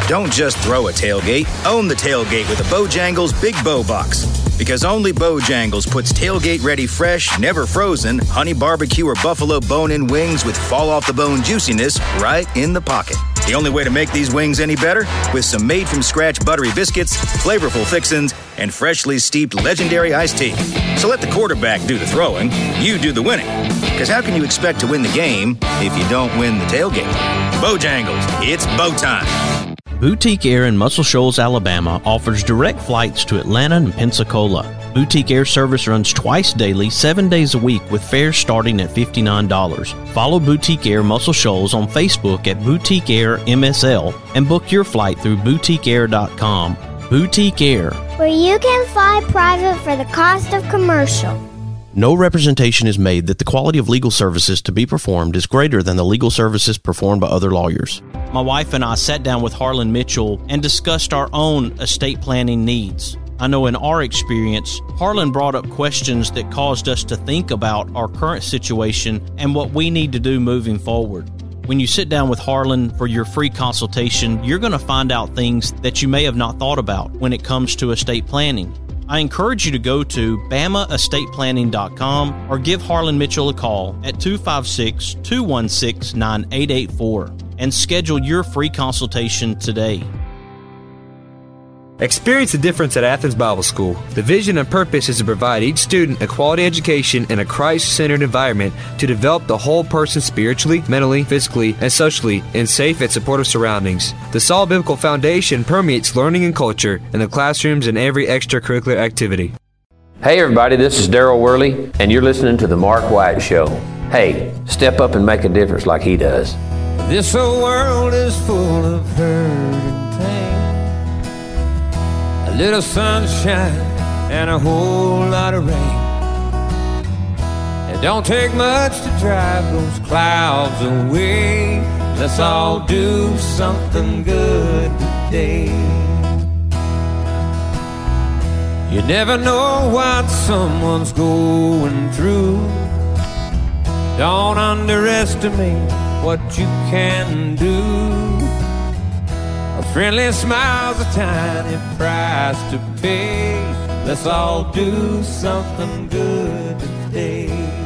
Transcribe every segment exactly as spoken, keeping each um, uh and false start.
Don't just throw a tailgate. Own the tailgate with a Bojangles Big Bow Box. Because only Bojangles puts tailgate-ready fresh, never frozen, honey barbecue or buffalo bone-in wings with fall-off-the-bone juiciness right in the pocket. The only way to make these wings any better? With some made-from-scratch buttery biscuits, flavorful fixins, and freshly steeped legendary iced tea. So let the quarterback do the throwing, you do the winning. Because how can you expect to win the game if you don't win the tailgate? Bojangles, it's bow time. Boutique Air in Muscle Shoals, Alabama offers direct flights to Atlanta and Pensacola. Boutique Air service runs twice daily, seven days a week with fares starting at fifty-nine dollars. Follow Boutique Air Muscle Shoals on Facebook at Boutique Air M S L and book your flight through boutique air dot com. Boutique Air, where you can fly private for the cost of commercial. No representation is made that the quality of legal services to be performed is greater than the legal services performed by other lawyers. My wife and I sat down with Harlan Mitchell and discussed our own estate planning needs. I know in our experience, Harlan brought up questions that caused us to think about our current situation and what we need to do moving forward. When you sit down with Harlan for your free consultation, you're going to find out things that you may have not thought about when it comes to estate planning. I encourage you to go to bama estate planning dot com or give Harlan Mitchell a call at two five six, two one six, nine eight eight four and schedule your free consultation today. Experience the difference at Athens Bible School. The vision and purpose is to provide each student a quality education in a Christ-centered environment to develop the whole person spiritually, mentally, physically, and socially in safe and supportive surroundings. The solid biblical foundation permeates learning and culture in the classrooms and every extracurricular activity. Hey everybody, this is Daryl Worley, and you're listening to The Mark White Show. Hey, step up and make a difference like he does. This whole world is full of hurt and pain. A little sunshine and a whole lot of rain. It don't take much to drive those clouds away. Let's all do something good today. You never know what someone's going through. Don't underestimate what you can do. A friendly smile's a tiny price to pay. Let's all do something good today.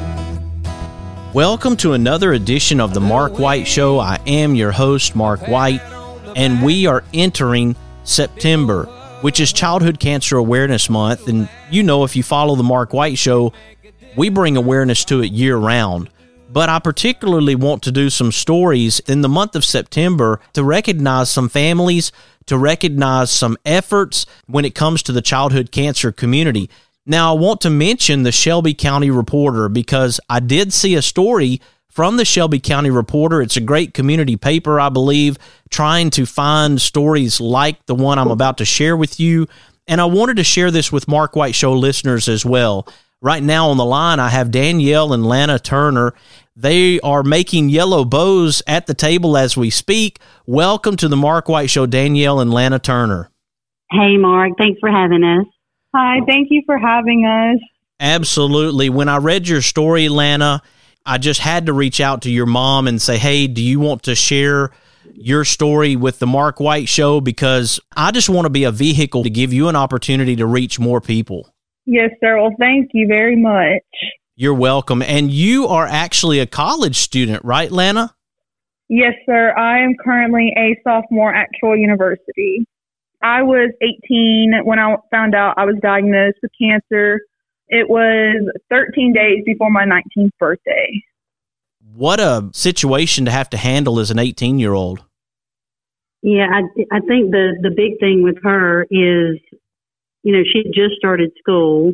Welcome to another edition of the Mark White Show. I am your host, Mark White, and we are entering September, which is Childhood Cancer Awareness Month. And you know, if you follow the Mark White Show, we bring awareness to it year-round. But I particularly want to do some stories in the month of September to recognize some families, to recognize some efforts when it comes to the childhood cancer community. Now, I want to mention the Shelby County Reporter because I did see a story from the Shelby County Reporter. It's a great community paper, I believe, trying to find stories like the one I'm about to share with you. And I wanted to share this with Mark White Show listeners as well. Right now on the line, I have Danielle and Lana Turner. They are making yellow bows at the table as we speak. Welcome to the Mark White Show, Danielle and Lana Turner. Hey, Mark. Thanks for having us. Hi. Thank you for having us. Absolutely. When I read your story, Lana, I just had to reach out to your mom and say, hey, do you want to share your story with the Mark White Show? Because I just want to be a vehicle to give you an opportunity to reach more people. Yes, sir. Well, thank you very much. You're welcome. And you are actually a college student, right, Lana? Yes, sir. I am currently a sophomore at Troy University. I was eighteen when I found out I was diagnosed with cancer. It was thirteen days before my nineteenth birthday. What a situation to have to handle as an eighteen-year-old. Yeah, I, I think the, the big thing with her is, you know, she just started school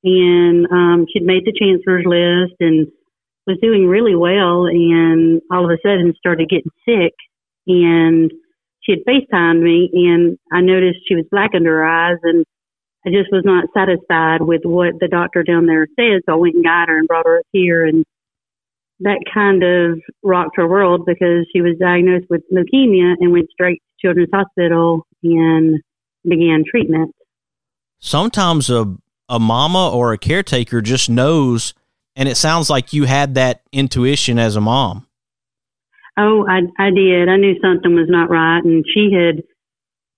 and um, she'd made the chancellor's list and was doing really well. And all of a sudden started getting sick, and she had FaceTimed me, and I noticed she was black under her eyes, and I just was not satisfied with what the doctor down there said. So I went and got her and brought her up here, and that kind of rocked her world because she was diagnosed with leukemia and went straight to Children's Hospital and began treatment. Sometimes a a mama or a caretaker just knows, and it sounds like you had that intuition as a mom. Oh, I, I did. I knew something was not right, and she had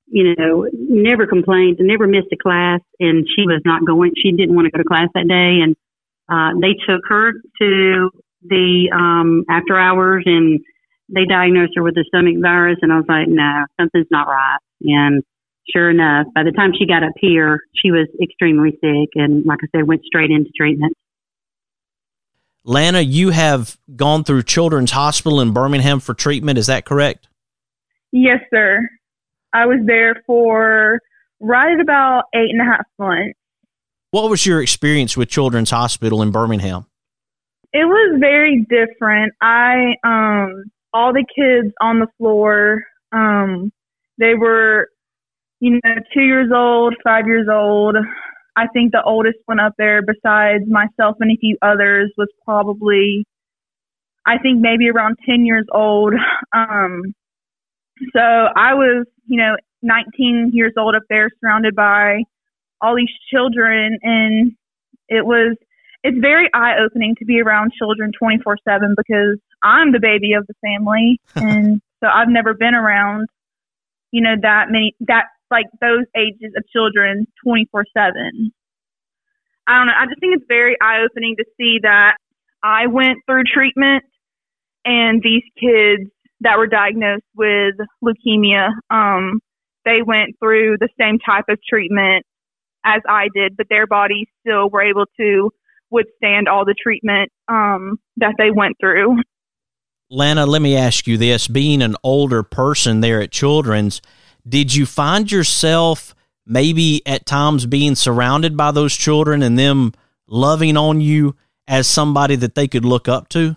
you know, never complained, never missed a class, and she was not going, she didn't want to go to class that day. And uh, they took her to the um, after hours, and they diagnosed her with the stomach virus. And I was like, no, something's not right. And sure enough, by the time she got up here, she was extremely sick. And like I said, went straight into treatment. Lana, you have gone through Children's Hospital in Birmingham for treatment. Is that correct? Yes, sir. I was there for right at about eight and a half months. What was your experience with Children's Hospital in Birmingham? It was very different. I, um, all the kids on the floor, um, they were, you know, two years old, five years old. I think the oldest one up there, besides myself and a few others, was probably, I think maybe around ten years old. Um, so I was, you know, nineteen years old up there, surrounded by all these children, and it was, it's very eye-opening to be around children twenty-four seven because I'm the baby of the family, and so I've never been around, you know, that many, that, like those ages of children twenty-four seven. I don't know. I just think it's very eye-opening to see that I went through treatment and these kids that were diagnosed with leukemia, um, they went through the same type of treatment as I did, but their bodies still were able to withstand all the treatment um, that they went through. Lana, let me ask you this. Being an older person there at Children's, did you find yourself maybe at times being surrounded by those children and them loving on you as somebody that they could look up to?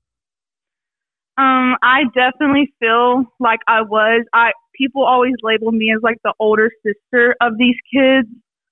Um, I definitely feel like I was. I people always labeled me as like the older sister of these kids.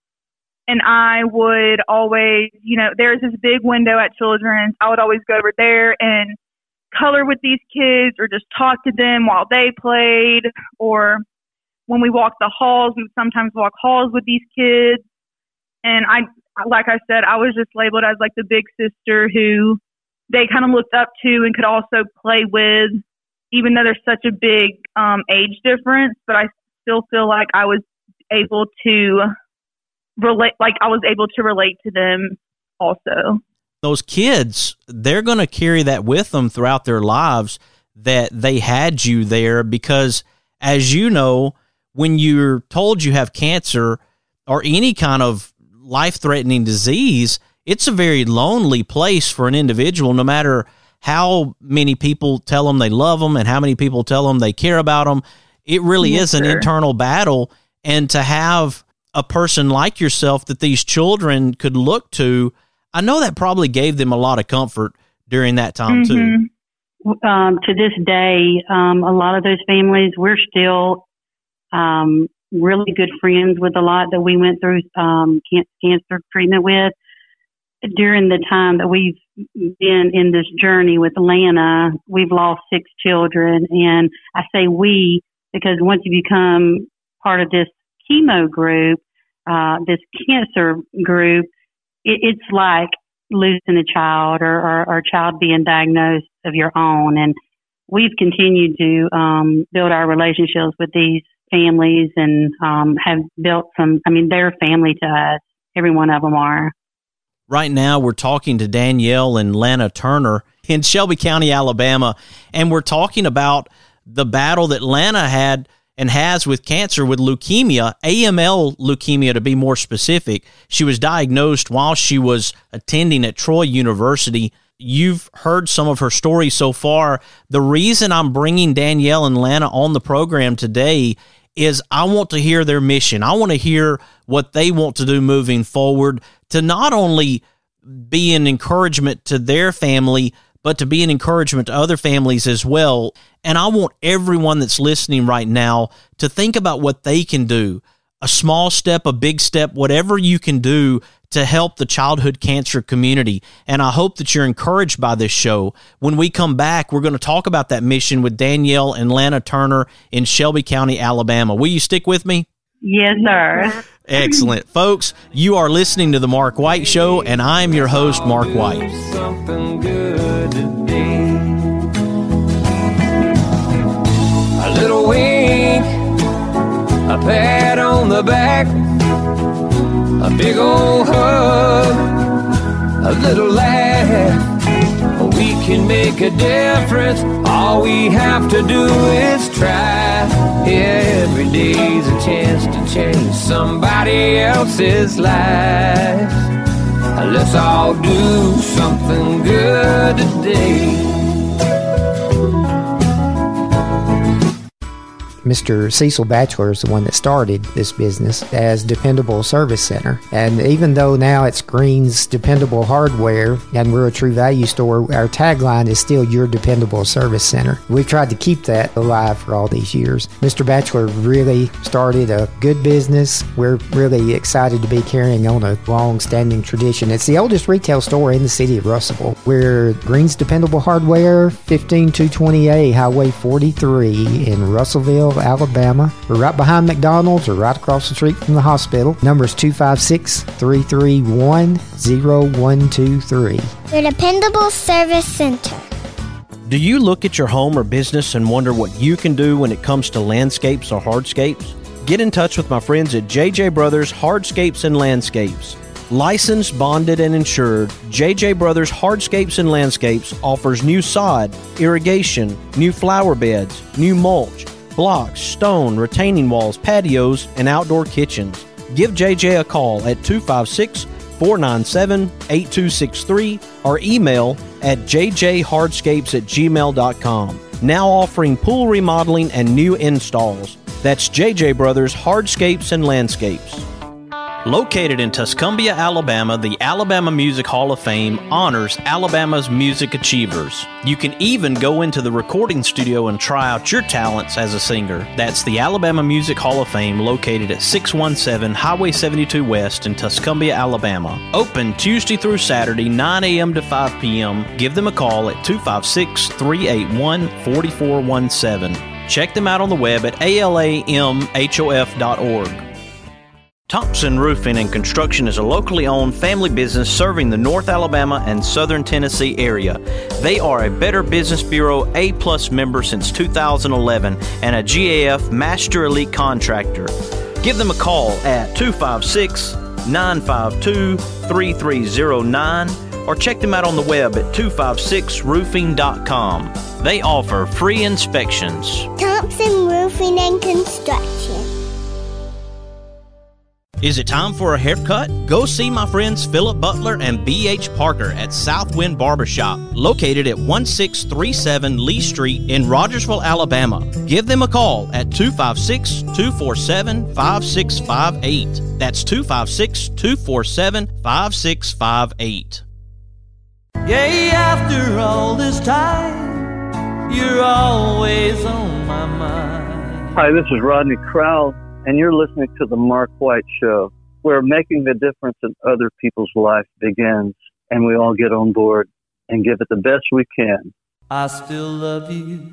And I would always, you know, there's this big window at Children's. I would always go over there and color with these kids or just talk to them while they played. Or when we walked the halls, we would sometimes walk halls with these kids. And I, like I said, I was just labeled as like the big sister who they kind of looked up to and could also play with, even though there's such a big um, age difference. But I still feel like I was able to relate, like I was able to relate to them also. Those kids, they're going to carry that with them throughout their lives, that they had you there, because as you know, when you're told you have cancer or any kind of life-threatening disease, it's a very lonely place for an individual, no matter how many people tell them they love them and how many people tell them they care about them. It really yes, is an sir. internal battle. And to have a person like yourself that these children could look to, I know that probably gave them a lot of comfort during that time mm-hmm. too. Um, to this day, um, a lot of those families, we're still um, really good friends with a lot that we went through um, cancer treatment with. During the time that we've been in this journey with Lana, we've lost six children. And I say we because once you become part of this chemo group, uh, this cancer group, it, it's like losing a child or, or, or a child being diagnosed of your own. And we've continued to um, build our relationships with these families and um, have built some, I mean, they're family to us. Every one of them are. Right now, we're talking to Danielle and Lana Turner in Shelby County, Alabama, and we're talking about the battle that Lana had and has with cancer, with leukemia, A M L leukemia to be more specific. She was diagnosed while she was attending at Troy University. You've heard some of her story so far. The reason I'm bringing Danielle and Lana on the program today is I want to hear their mission. I want to hear what they want to do moving forward, to not only be an encouragement to their family, but to be an encouragement to other families as well. And I want everyone that's listening right now to think about what they can do. A small step, a big step, whatever you can do to help the childhood cancer community. And I hope that you're encouraged by this show. When we come back, we're going to talk about that mission with Danielle and Lana Turner in Shelby County, Alabama. Will you stick with me? Yes, sir. Excellent. Folks, you are listening to The Mark White Show, and I'm your host, Mark White. Something good today. A little wink, a pat the back, a big old hug, a little laugh. We can make a difference. All we have to do is try. Every day's a chance to change somebody else's life. Let's all do something good today. Mister Cecil Batchelor is the one that started this business as Dependable Service Center. And even though now it's Green's Dependable Hardware and we're a True Value store, our tagline is still Your Dependable Service Center. We've tried to keep that alive for all these years. Mister Batchelor really started a good business. We're really excited to be carrying on a long-standing tradition. It's the oldest retail store in the city of Russellville. We're Green's Dependable Hardware, fifteen two twenty A Highway forty-three in Russellville, Alabama. We're right behind McDonald's or right across the street from the hospital. Number is two five six, three three one, zero one two three. Your Dependable Service Center. Do you look at your home or business and wonder what you can do when it comes to landscapes or hardscapes? Get in touch with my friends at J J Brothers Hardscapes and Landscapes. Licensed, bonded, and insured, J J Brothers Hardscapes and Landscapes offers new sod, irrigation, new flower beds, new mulch, blocks, stone, retaining walls, patios, and outdoor kitchens. Give J J a call at two five six, four nine seven, eight two six three or email at j j hardscapes at gmail dot com. Now offering pool remodeling and new installs. That's J J Brothers Hardscapes and Landscapes. Located in Tuscumbia, Alabama, the Alabama Music Hall of Fame honors Alabama's music achievers. You can even go into the recording studio and try out your talents as a singer. That's the Alabama Music Hall of Fame, located at six one seven Highway seventy-two West in Tuscumbia, Alabama. Open Tuesday through Saturday, nine a.m. to five p.m. Give them a call at two five six, three eight one, four four one seven. Check them out on the web at A L A M H O F dot org. Thompson Roofing and Construction is a locally owned family business serving the North Alabama and Southern Tennessee area. They are a Better Business Bureau A-plus member since two thousand eleven and a G A F Master Elite Contractor. Give them a call at two five six, nine five two, three three zero nine or check them out on the web at two five six roofing dot com. They offer free inspections. Thompson Roofing and Construction. Is it time for a haircut? Go see my friends Philip Butler and B H Parker at Southwind Barbershop, located at one six three seven Lee Street in Rogersville, Alabama. Give them a call at two five six, two four seven, five six five eight. That's two five six, two four seven, five six five eight. Yay, after all this time, you're always on my mind. Hi, this is Rodney Crowell, and you're listening to The Mark White Show, where making the difference in other people's life begins, and we all get on board and give it the best we can. I still love you.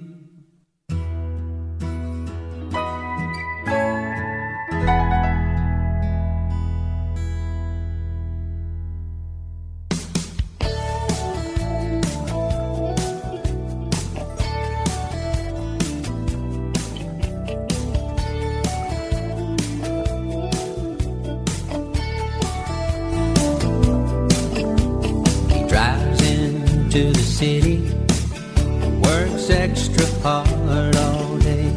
To the city, works extra hard all day,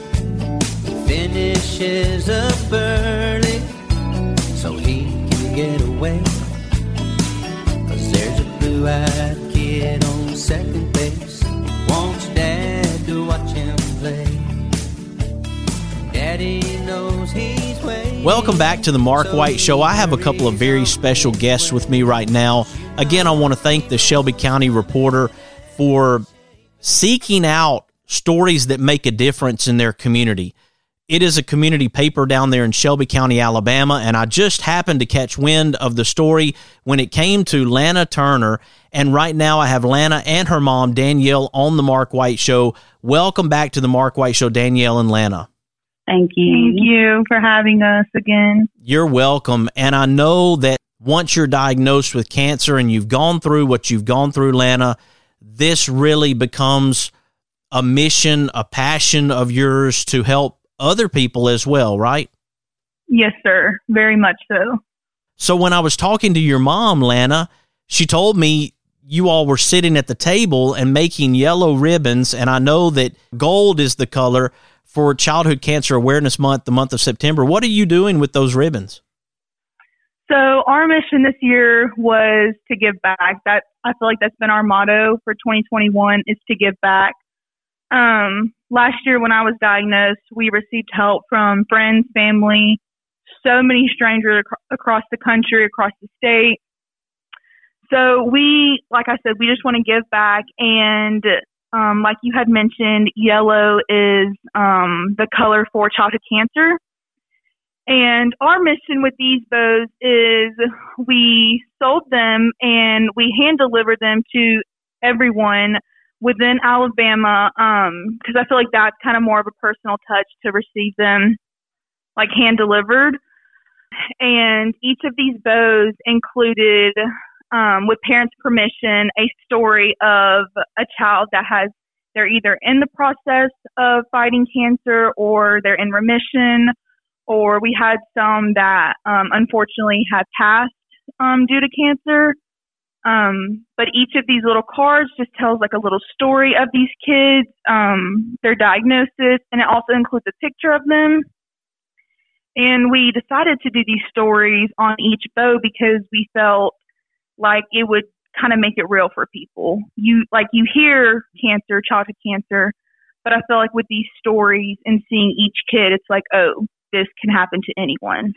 finishes up early so he can get away, 'cause there's a blue-eyed kid on second base, wants dad to watch him play, daddy knows he's waiting. Welcome back to the Mark White Show. I have a couple of very special guests with me right now. Again, I want to thank the Shelby County Reporter for seeking out stories that make a difference in their community. It is a community paper down there in Shelby County, Alabama, and I just happened to catch wind of the story when it came to Lana Turner, and right now I have Lana and her mom, Danielle, on the Mark White Show. Welcome back to the Mark White Show, Danielle and Lana. Thank you. Thank you for having us again. You're welcome, and I know that once you're diagnosed with cancer and you've gone through what you've gone through, Lana, this really becomes a mission, a passion of yours to help other people as well, right? Yes, sir. Very much so. So when I was talking to your mom, Lana, she told me you all were sitting at the table and making yellow ribbons, and I know that gold is the color for Childhood Cancer Awareness Month, the month of September. What are you doing with those ribbons? So our mission this year was to give back. That I feel like that's been our motto for twenty twenty-one, is to give back. Um, last year when I was diagnosed, we received help from friends, family, so many strangers ac- across the country, across the state. So we, like I said, we just want to give back. And um, like you had mentioned, yellow is um, the color for childhood cancer. And our mission with these bows is we sold them and we hand delivered them to everyone within Alabama, because um, I feel like that's kind of more of a personal touch to receive them like hand delivered. And each of these bows included, um, with parents' permission, a story of a child that has, they're either in the process of fighting cancer or they're in remission, or we had some that um, unfortunately had passed um, due to cancer. Um, but each of these little cards just tells like a little story of these kids, um, their diagnosis, and it also includes a picture of them. And we decided to do these stories on each bow because we felt like it would kind of make it real for people. You like you hear cancer, childhood cancer, but I feel like with these stories and seeing each kid, it's like, oh, this can happen to anyone.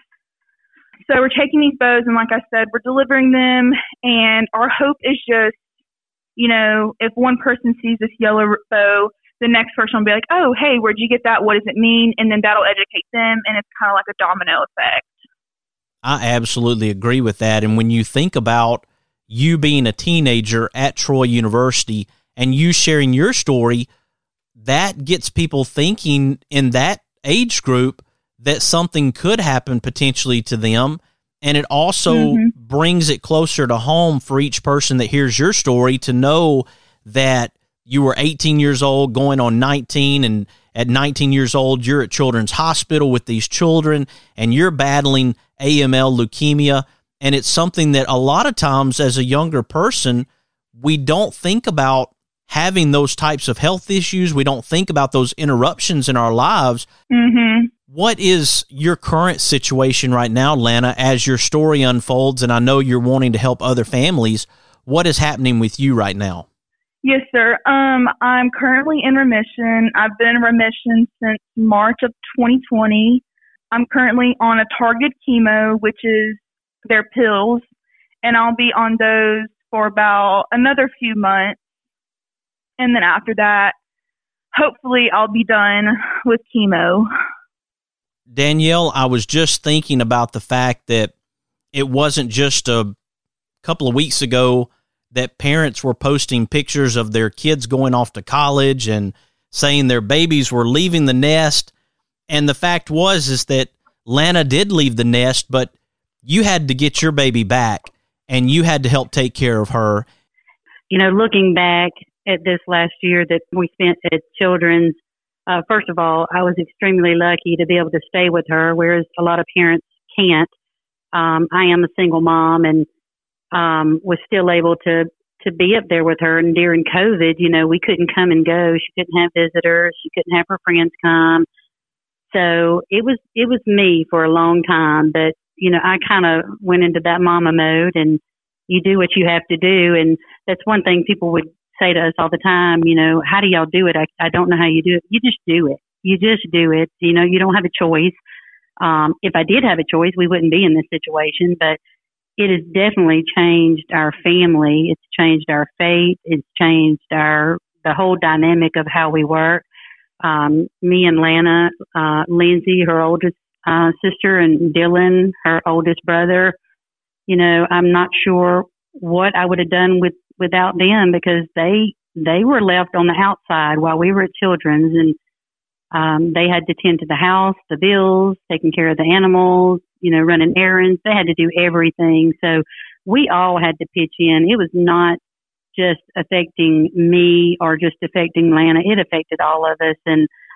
So we're taking these bows, and like I said, we're delivering them, and our hope is just, you know, if one person sees this yellow bow, the next person will be like, oh, hey, where'd you get that? What does it mean? And then that'll educate them, and it's kind of like a domino effect. I absolutely agree with that. And when you think about you being a teenager at Troy University and you sharing your story, that gets people thinking in that age group that something could happen potentially to them. And it also mm-hmm. brings it closer to home for each person that hears your story to know that you were eighteen years old going on nineteen, and at nineteen years old, you're at Children's Hospital with these children and you're battling A M L leukemia. And it's something that a lot of times as a younger person, we don't think about having those types of health issues. We don't think about those interruptions in our lives. Mm-hmm. What is your current situation right now, Lana, as your story unfolds? And I know you're wanting to help other families. What is happening with you right now? Yes, sir. Um, I'm currently in remission. I've been in remission since March of twenty twenty. I'm currently on a targeted chemo, which is their pills, and I'll be on those for about another few months. And then after that, hopefully I'll be done with chemo. Danielle, I was just thinking about the fact that it wasn't just a couple of weeks ago that parents were posting pictures of their kids going off to college and saying their babies were leaving the nest. And the fact was is that Lana did leave the nest, but you had to get your baby back and you had to help take care of her. You know, looking back at this last year that we spent at Children's, uh, first of all, I was extremely lucky to be able to stay with her, whereas a lot of parents can't. Um, I am a single mom and um, was still able to, to be up there with her. And during COVID, you know, we couldn't come and go. She couldn't have visitors. She couldn't have her friends come. So it was, it was me for a long time. But, you know, I kind of went into that mama mode, and you do what you have to do. And that's one thing people would say to us all the time, you know, how do y'all do it? I, I don't know how you do it. You just do it. You just do it. You know, you don't have a choice. Um, if I did have a choice, we wouldn't be in this situation, but it has definitely changed our family. It's changed our faith. It's changed our, the whole dynamic of how we work. Um, me and Lana, uh, Lindsay, her oldest, uh, sister, and Dylan, her oldest brother, you know, I'm not sure what I would have done with, without them, because they, they were left on the outside while we were at Children's, and, um, they had to tend to the house, the bills, taking care of the animals, you know, running errands. They had to do everything. So we all had to pitch in. It was not just affecting me or just affecting Lana. It affected all of us. And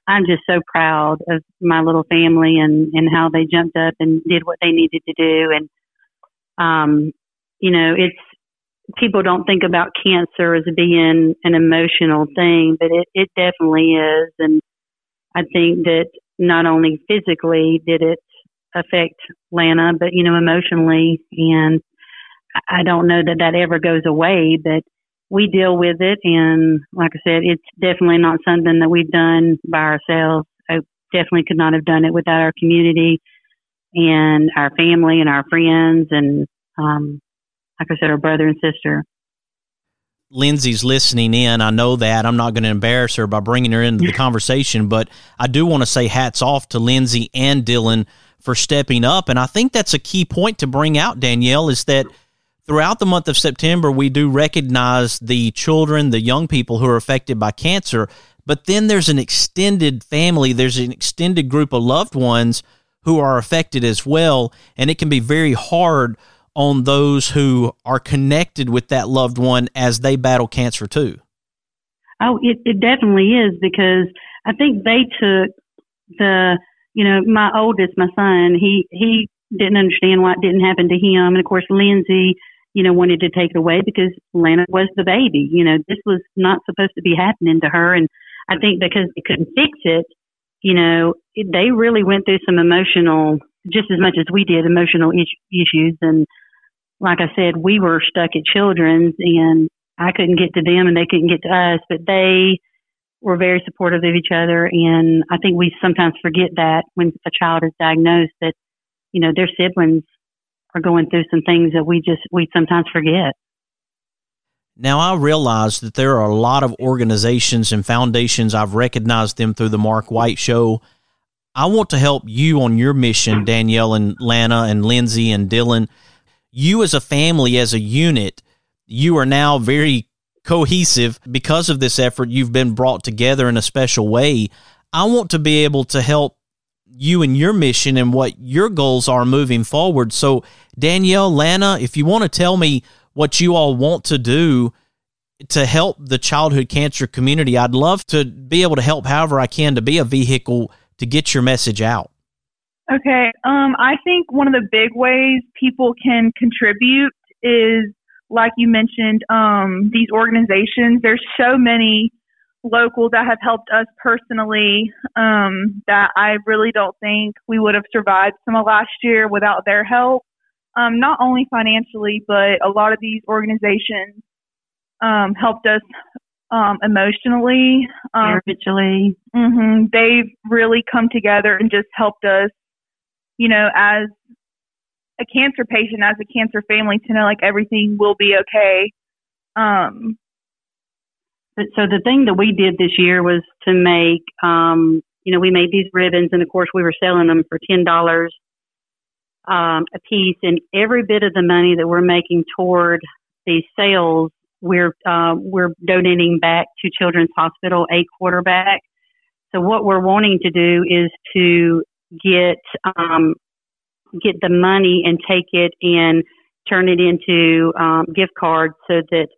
I'm just so proud of my little family and, and how they jumped up and did what they needed to do. And, um, you know, it's, people don't think about cancer as being an emotional thing, but it, it definitely is. And I think that not only physically did it affect Lana, but, you know, emotionally. And I don't know that that ever goes away, but we deal with it. And like I said, it's definitely not something that we've done by ourselves. I definitely could not have done it without our community and our family and our friends. And, um, like I said, our brother and sister. Lindsay's listening in. I know that. I'm not going to embarrass her by bringing her into the conversation, but I do want to say hats off to Lindsay and Dylan for stepping up. And I think that's a key point to bring out, Danielle, is that throughout the month of September, we do recognize the children, the young people who are affected by cancer, but then there's an extended family, there's an extended group of loved ones who are affected as well, and it can be very hard on those who are connected with that loved one as they battle cancer too. Oh, it, it definitely is, because I think they took the, you know, my oldest, my son, he, he didn't understand why it didn't happen to him. And of course, Lindsay, you know, wanted to take it away because Lana was the baby. You know, this was not supposed to be happening to her. And I think because they couldn't fix it, you know, it, they really went through some emotional, just as much as we did, emotional is- issues. And like I said, we were stuck at Children's, and I couldn't get to them and they couldn't get to us, but they were very supportive of each other. And I think we sometimes forget that when a child is diagnosed, that, you know, their siblings are going through some things that we just, we sometimes forget. Now, I realize that there are a lot of organizations and foundations. I've recognized them through the Mark White Show. I want to help you on your mission, Danielle and Lana and Lindsay and Dylan. You as a family, as a unit, you are now very cohesive because of this effort. You've been brought together in a special way. I want to be able to help you and your mission and what your goals are moving forward. So, Danielle, Lana, if you want to tell me what you all want to do to help the childhood cancer community, I'd love to be able to help however I can to be a vehicle to get your message out. Okay. Um, I think one of the big ways people can contribute is, like you mentioned, um, these organizations. There's so many local that have helped us personally um, that I really don't think we would have survived some of last year without their help. Um, not only financially, but a lot of these organizations um, helped us um, emotionally. Um, Spiritually. Mm-hmm, they've really come together and just helped us, you know, as a cancer patient, as a cancer family, to know like everything will be okay. Um, so the thing that we did this year was to make, um, you know, we made these ribbons, and of course we were selling them for ten dollars um, a piece, and every bit of the money that we're making toward these sales, we're, uh, we're donating back to Children's Hospital, a quarterback. So what we're wanting to do is to get um, get the money and take it and turn it into um, gift cards so that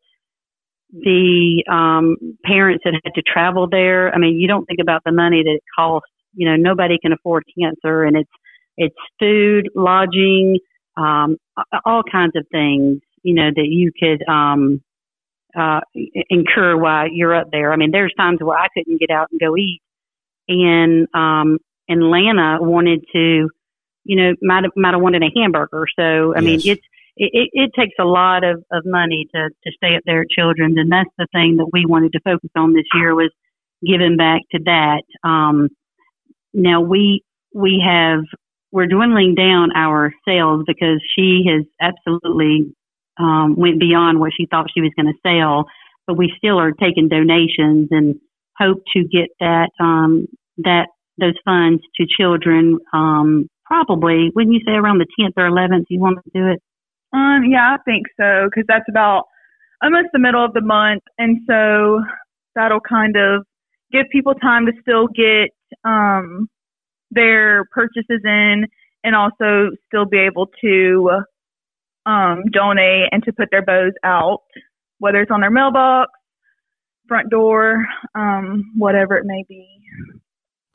the um, parents that had to travel there, I mean, you don't think about the money that it costs. You know, nobody can afford cancer, and it's it's food, lodging, um, all kinds of things, you know, that you could um, uh, incur while you're up there. I mean, there's times where I couldn't get out and go eat, and um, and Lana wanted to, you know, might have, might have wanted a hamburger. So, I yes. mean, it's, it, it, it takes a lot of, of money to, to stay up there at Children's. And that's the thing that we wanted to focus on this year, was giving back to that. Um, now we, we have, we're dwindling down our sales because she has absolutely, um, went beyond what she thought she was going to sell, but we still are taking donations and hope to get that, um, that, those funds to children, um, probably, wouldn't you say around the tenth or eleventh you want to do it? Um, yeah, I think so, because that's about almost the middle of the month. And so that'll kind of give people time to still get um, their purchases in, and also still be able to um, donate and to put their bows out, whether it's on their mailbox, front door, um, whatever it may be.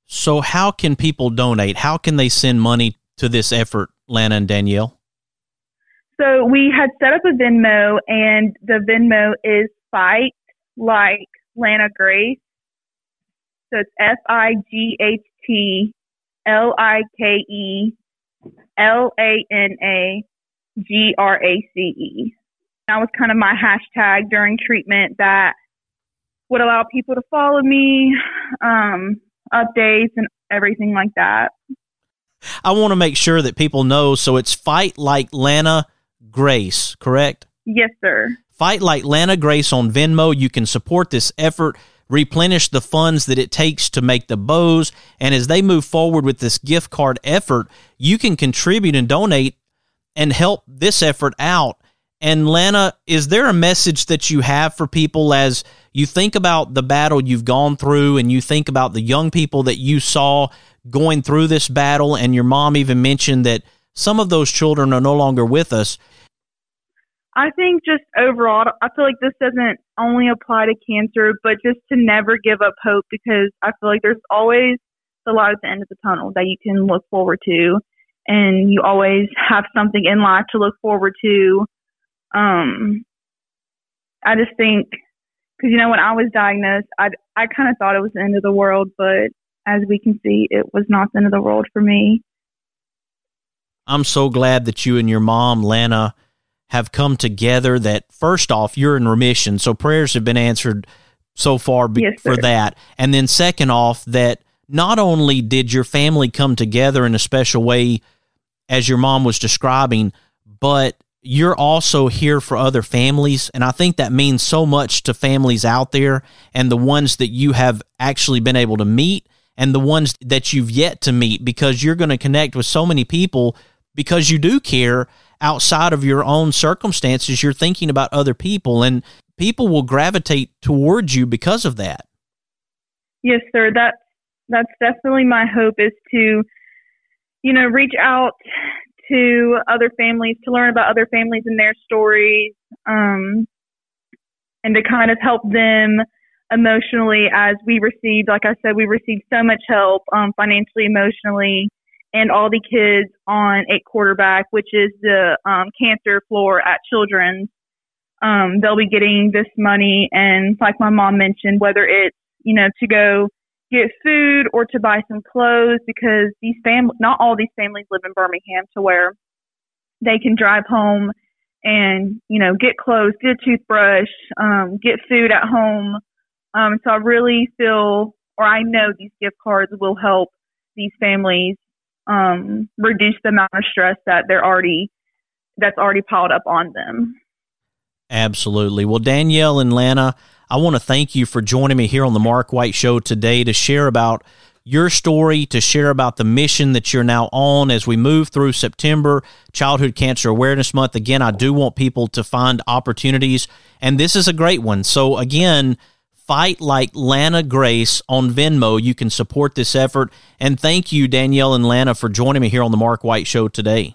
So how can people donate? How can they send money to this effort, Lana and Danielle? So we had set up a Venmo, and the Venmo is Fight Like Lana Grace. So it's F I G H T L I K E L A N A G R A C E. That was kind of my hashtag during treatment that would allow people to follow me, um, updates and everything like that. I want to make sure that people know, so it's Fight Like Lana Grace, correct? Yes, sir. Fight Like Lana Grace on Venmo. You can support this effort, replenish the funds that it takes to make the bows, and as they move forward with this gift card effort, you can contribute and donate and help this effort out. And Lana, is there a message that you have for people as you think about the battle you've gone through and you think about the young people that you saw going through this battle, and your mom even mentioned that some of those children are no longer with us? I think just overall, I feel like this doesn't only apply to cancer, but just to never give up hope, because I feel like there's always the light at the end of the tunnel that you can look forward to, and you always have something in life to look forward to. Um, I just think, because, you know, when I was diagnosed, I, I kind of thought it was the end of the world, but as we can see, it was not the end of the world for me. I'm so glad that you and your mom, Lana, have come together, that first off, you're in remission, so prayers have been answered so far be- yes, for that. And then second off, that not only did your family come together in a special way, as your mom was describing, but you're also here for other families. And I think that means so much to families out there, and the ones that you have actually been able to meet and the ones that you've yet to meet, because you're going to connect with so many people because you do care outside of your own circumstances. You're thinking about other people, and people will gravitate towards you because of that. Yes, sir. That's, that's definitely my hope, is to, you know, reach out to other families, to learn about other families and their stories, um, and to kind of help them emotionally, as we received, like I said, we received so much help, um, financially, emotionally, and all the kids on eight quarterback, which is the um, cancer floor at Children's. Um, they'll be getting this money, and like my mom mentioned, whether it's, you know, to go get food or to buy some clothes, because these fam- not all these families live in Birmingham to where they can drive home and, you know, get clothes, get a toothbrush, um, get food at home. Um, so I really feel, or I know these gift cards will help these families um, reduce the amount of stress that they're already, that's already piled up on them. Absolutely. Well, Danielle and Lana, I want to thank you for joining me here on the Mark White Show today to share about your story, to share about the mission that you're now on as we move through September, Childhood Cancer Awareness Month. Again, I do want people to find opportunities, and this is a great one. So again, Fight Like Lana Grace on Venmo. You can support this effort. And thank you, Danielle and Lana, for joining me here on the Mark White Show today.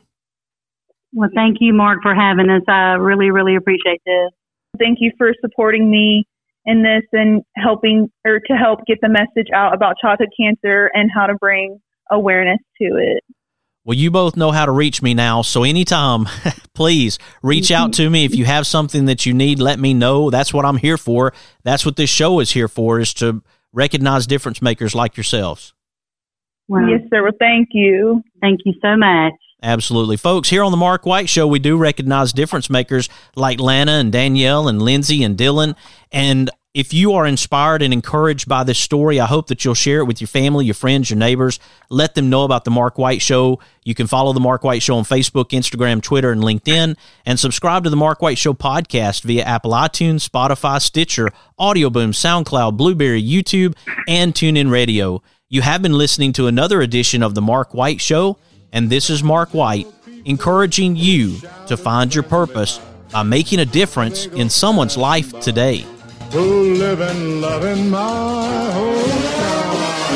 Well, thank you, Mark, for having us. I really, really appreciate this. Thank you for supporting me in this and helping, or to help get the message out about childhood cancer and how to bring awareness to it. Well, you both know how to reach me now, so anytime, please reach out to me. If you have something that you need, let me know. That's what I'm here for. That's what this show is here for, is to recognize difference makers like yourselves. Wow. Yes, sir. Well, thank you. Thank you so much. Absolutely. Folks, here on the Mark White Show, we do recognize difference makers like Lana and Danielle and Lindsay and Dylan. And if you are inspired and encouraged by this story, I hope that you'll share it with your family, your friends, your neighbors. Let them know about the Mark White Show. You can follow the Mark White Show on Facebook, Instagram, Twitter, and LinkedIn, and subscribe to the Mark White Show podcast via Apple iTunes, Spotify, Stitcher, Audio Boom, SoundCloud, Blueberry, YouTube, and TuneIn Radio. You have been listening to another edition of the Mark White Show, and this is Mark White, encouraging you to find your purpose by making a difference in someone's life today. Who live and love in my hometown.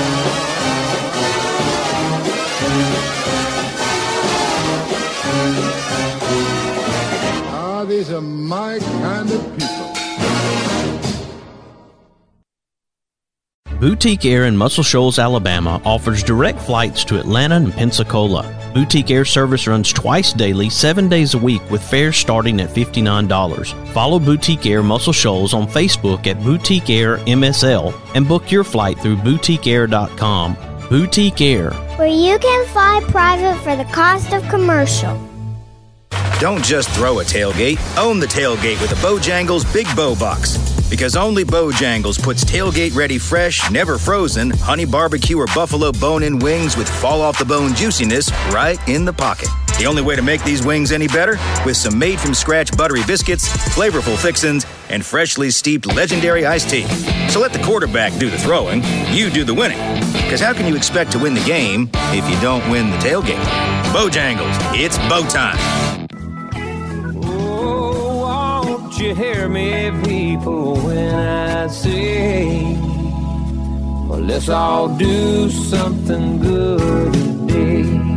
Ah, these are my kind of people. Boutique Air in Muscle Shoals, Alabama offers direct flights to Atlanta and Pensacola. Boutique Air service runs twice daily, seven days a week, with fares starting at fifty-nine dollars. Follow Boutique Air Muscle Shoals on Facebook at Boutique Air M S L and book your flight through boutique air dot com. Boutique Air, where you can fly private for the cost of commercial. Don't just throw a tailgate, own the tailgate with a Bojangles Big Bow Box. Because only Bojangles puts tailgate-ready fresh, never frozen, honey barbecue or buffalo bone-in wings with fall-off-the-bone juiciness right in the pocket. The only way to make these wings any better? With some made-from-scratch buttery biscuits, flavorful fixins, and freshly steeped legendary iced tea. So let the quarterback do the throwing, you do the winning. Because how can you expect to win the game if you don't win the tailgate? Bojangles, it's bow time. Won't you hear me, people, when I say, well, let's all do something good today.